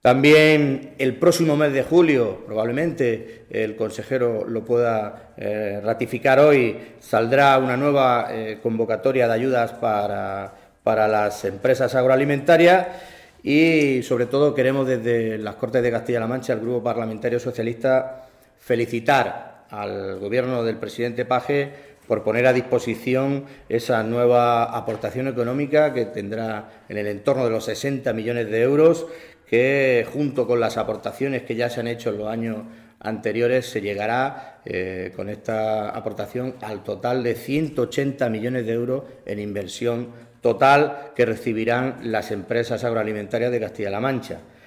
También el próximo mes de julio, probablemente el consejero lo pueda ratificar hoy, saldrá una nueva convocatoria de ayudas para las empresas agroalimentarias y, sobre todo, queremos desde las Cortes de Castilla-La Mancha, el Grupo Parlamentario Socialista, felicitar al Gobierno del presidente Paje por poner a disposición esa nueva aportación económica que tendrá en el entorno de los 60 millones de euros, que junto con las aportaciones que ya se han hecho en los años anteriores se llegará con esta aportación al total de 180 millones de euros en inversión total que recibirán las empresas agroalimentarias de Castilla-La Mancha.